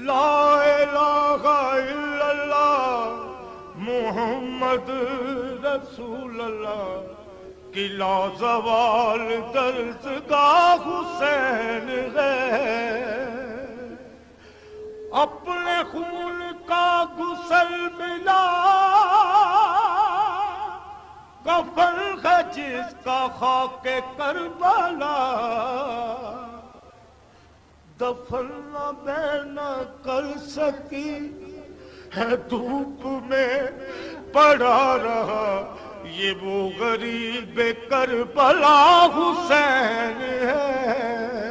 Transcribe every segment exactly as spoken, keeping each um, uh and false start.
لا الہ الا اللہ محمد رسول اللہ کی لازوال درسگاہ حسین ہے، اپنے خون کا غسل ملا کفن ہے جس کا خاک کربلا، دفن نہ میں نہ کر سکی ہے دھوپ میں پڑا رہا، یہ وہ غریب کربلا حسین ہے۔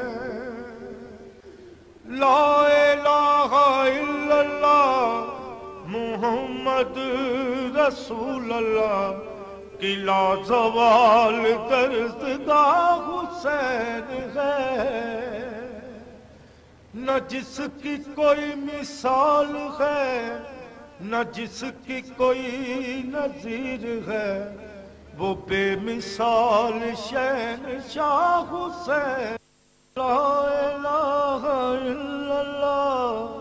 لا الہ الا اللہ محمد رسول اللہ کی لازوال درسگاہ حسین ہے، نہ جس کی کوئی مثال ہے نہ جس کی کوئی نظیر ہے، وہ بے مثال شہنشاہ حسین۔ لا الہ الا اللہ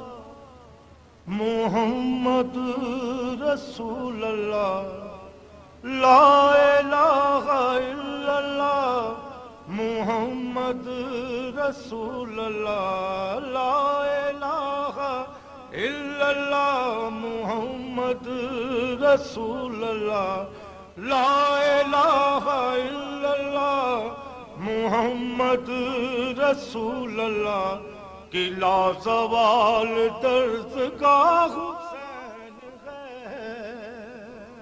محمد رسول اللہ، لا الہ الا اللہ محمد رسول اللہ، لا الہ الا اللہ محمد رسول اللہ، لا الہ الا اللہ محمد رسول اللہ کی لازوال درسگاہ حسین ہے۔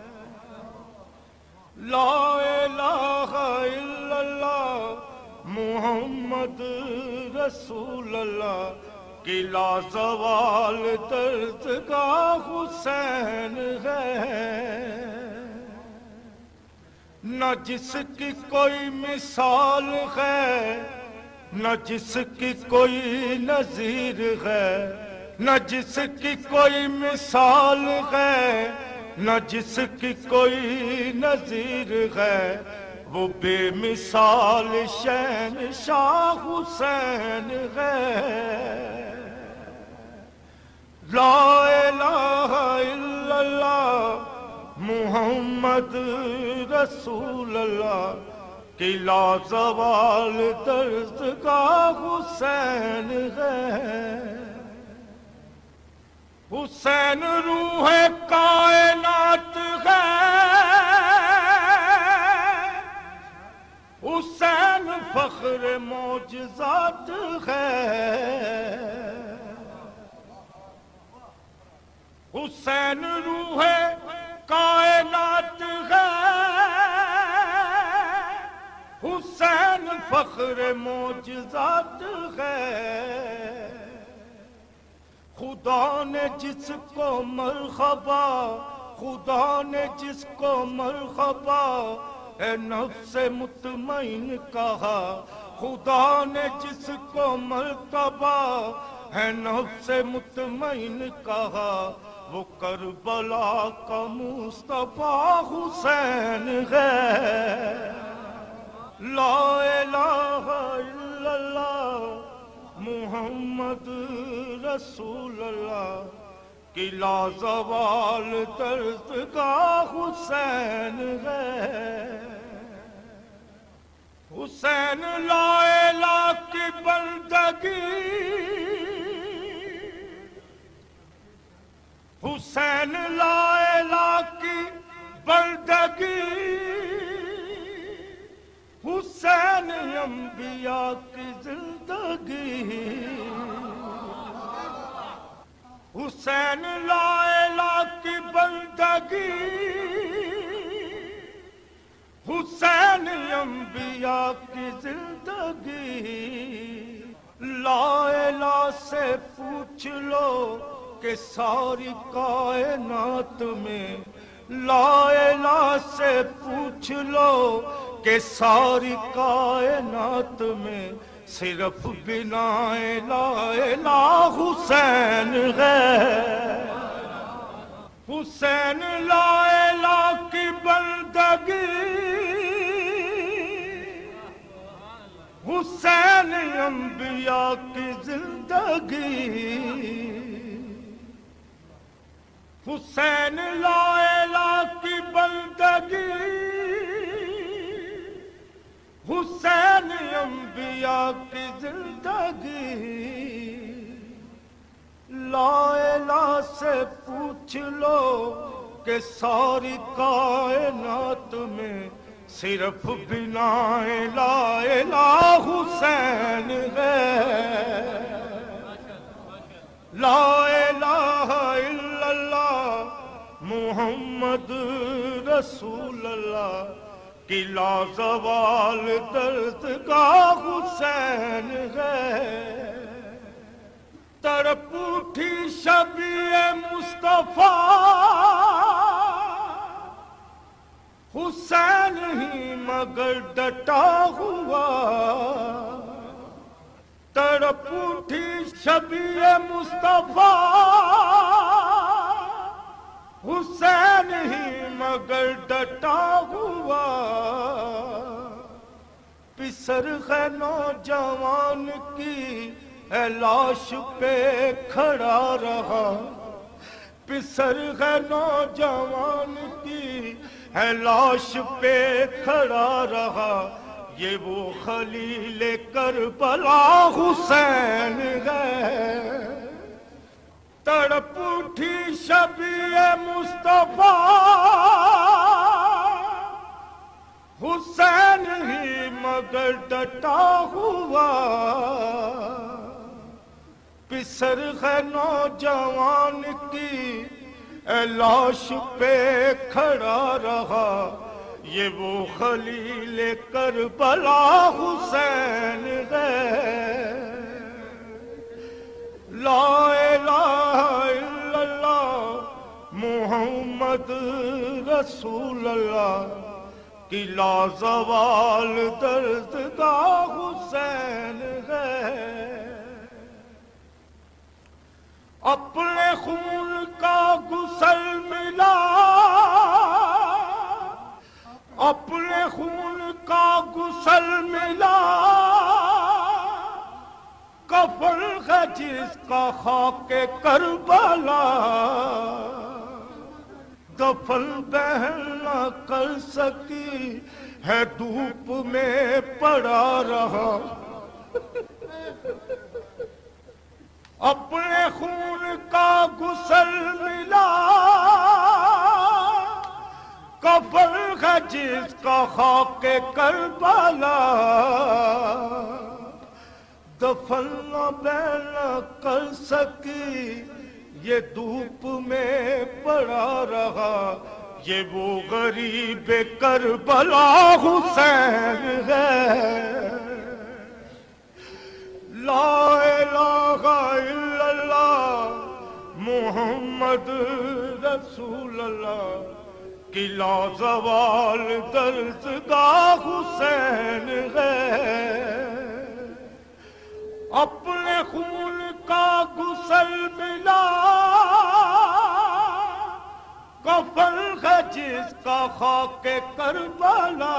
لا الہ الا اللہ محمد رسول اللہ کی لازوال درسگاہ حسین ہے، نہ جس کی کوئی مثال ہے نہ جس کی کوئی نظیر ہے، نہ جس کی کوئی مثال ہے نہ جس کی کوئی نظیر ہے، وہ بے مثال شہنشاہ حسین ہے۔ لا الہ الا اللہ محمد رسول اللہ کی لازوال درسگاہ حسین ہے۔ حسین روح کائنات ہے، حسین فخر معجزات ہے، حسین روح کائنات ہے، حسین فخر معجزات ہے، خدا نے جس کو مرحبا خدا نے جس کو مرحبا اے نفس مطمئن کہا، خدا نے جس کو مرتبہ ہے نفس مطمئن کہا، وہ کربلا کا مصطفیٰ حسین ہے۔ لا الہ الا اللہ محمد رسول اللہ کی لازوال درسگاہ حسین ہے۔ حسین لا الہ کی بندگی، حسین لا الہ کی بندگی، حسین انبیاء کی زندگی، حسین لا الہ کی بندگی، حسین انبیاء کی زندگی۔ لا الہ سے پوچھ لو کہ ساری کائنات میں، لا الہ سے پوچھ لو کہ ساری کائنات میں صرف بنا لا الہ حسین ہے۔ حسین لا الہ کی بندگی، حسین انبیاء کی زندگی، حسین لا الہ کی بندگی، حسین انبیاء کی زندگی، لا الہ سے پوچھ لو کہ ساری کائنات میں صرف بنا لا الہ حسین ہے، لا الہ الا اللہ محمد رسول اللہ کی لازوال درد کا حسین ہے، تڑپ اٹھی شبیہ مصطفیٰ حسین ہی مگر ڈٹا ہوا، تڑپ اٹھی شبیہ مصطفیٰ حسین ہی مگر ڈٹا ہوا، پسر ہے نوجوان کی اے لاش پہ کھڑا رہا، پسر ہے نوجوان کی اے لاش پہ کھڑا رہا، یہ وہ خلیل کربلا حسین ہے، تڑپ اٹھی شبیہ مصطفیٰ حسین ہی مگر ڈٹا ہوا، پسر ہے نوجوان کی اے لاش پہ کھڑا رہا، یہ وہ خلیل کربلا حسین ہے، لا الہ الا اللہ محمد رسول اللہ کی لازوال درد کا حسین ہے، اپنے خون کا غسل ملا، اپنے خون کا غسل ملا، کفن ہے جس کا خاک کربلا، دفن بہن نہ کر سکی ہے دھوپ میں پڑا رہا، اپنے خون کا غسل ملا، کفن ہے جس کا خاک کربلا، دفن نہ نہ کر سکی یہ دھوپ میں پڑا رہا، یہ وہ غریب کربلا حسین ہے، لا الہ الا اللہ محمد رسول اللہ کی لازوال درد کا حسین ہے، اپنے خون کا غسل ملا، کفن ہے جس کا خاک کربلا،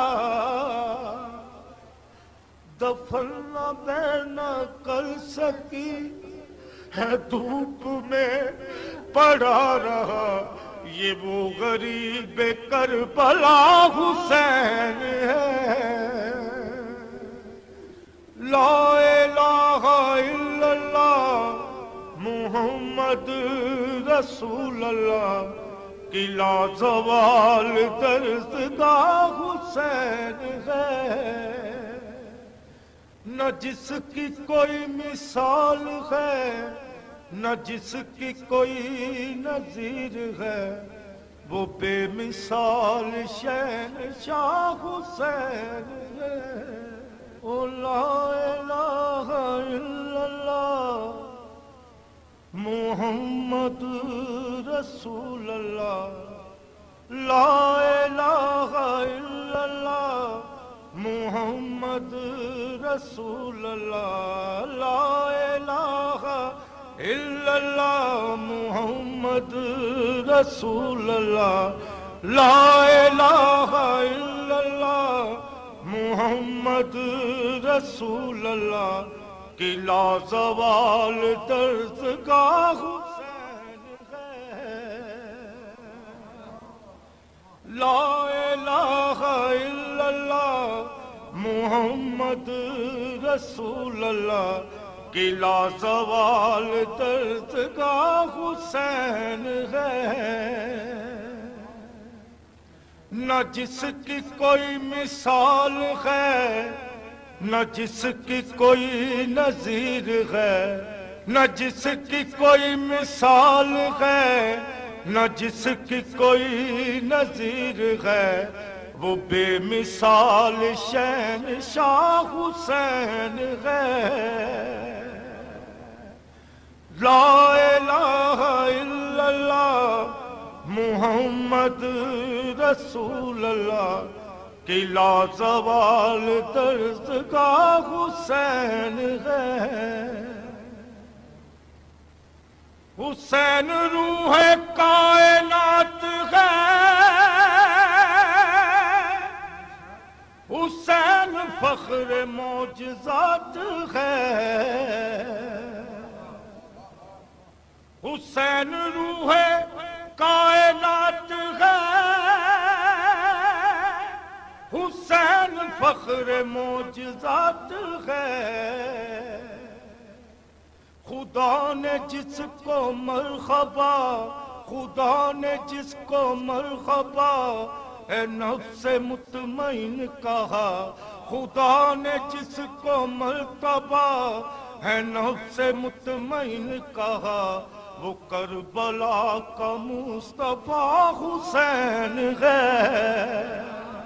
دفن نہ بہ نہ کر سکی ہے دھوپ میں پڑا رہا، یہ وہ غریب کربلا حسین ہے، لا الہ الا اللہ محمد رسول اللہ کی لازوال درد کا حسین ہے، نہ جس کی کوئی مثال ہے، نہ جس کی کوئی نظیر ہے، وہ بے مثال شہنشاہ حسین ہے، او لا الہ الا اللہ محمد رسول اللہ، لا الہ الا اللہ محمد رسول اللہ، لا الہ الا اللہ محمد رسول اللہ، لا الہ الا اللہ محمد رسول اللہ کی لازوال درد کا حسین ہے، رسول اللہ کی لازوال درد کا حسین ہے، نہ جس کی کوئی مثال ہے، نہ جس کی کوئی نظیر ہے، نہ جس کی کوئی مثال ہے، نہ جس کی کوئی نظیر ہے، وہ بے مثال شہنشاہ حسین ہے۔ لا الہ الا اللہ محمد رسول اللہ کی لازوال درد کا حسین ہے۔ حسین روح کائنات ہے، حسین فخر معجزات ہے، حسین روح کائنات ہے، حسین فخر معجزات ہے۔ خدا نے جس کو مرحبا، خدا نے جس کو مرحبا اے نفس مطمئن کہا، خدا نے جس کو مرتبہ ہے نفس مطمئن کہا، وہ کربلا کا مصطفیٰ حسین ہے۔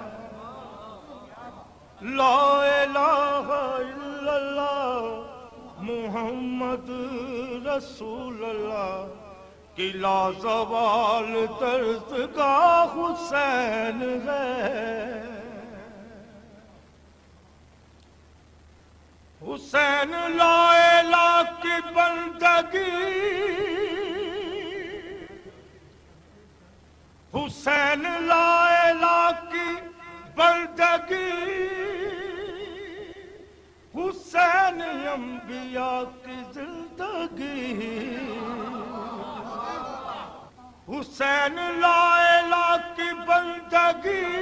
لا الہ الا اللہ محمد رسول اللہ کی لازوال درد کا حسین ہے۔ حسین لا الہ کی بندگی، حسین لا الہ کی بندگی، حسین انبیاء کی زندگی، حسین لا الہ کی بندگی،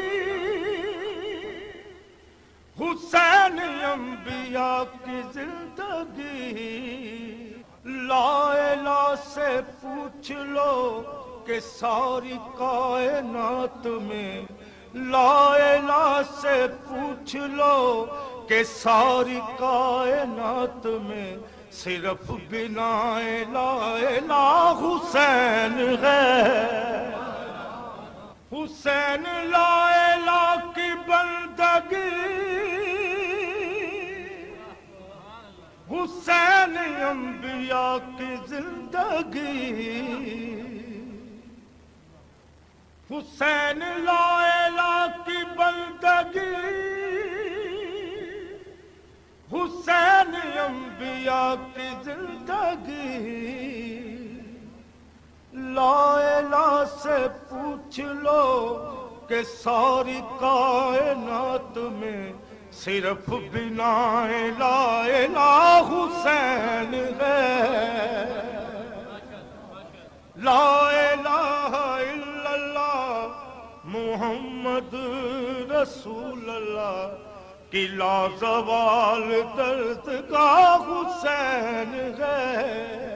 حسین انبیاء کی زندگی۔ لا الہ سے پوچھ لو کہ ساری کائنات میں، لا الہ سے پوچھ لو کہ ساری کائنات میں صرف بنا لا الہ حسین ہے۔ حسین لا الہ کی بندگی، حسین انبیاء کی زندگی، حسین لا الہ کی بندگی، حسین انبیاء کی زندگی۔ لا الہ سے پوچھ لو کہ ساری کائنات میں صرف بنا لا الہ حسین ہے۔ لا الہ الا اللہ محمد رسول اللہ کی لازوال درد کا حسین ہے۔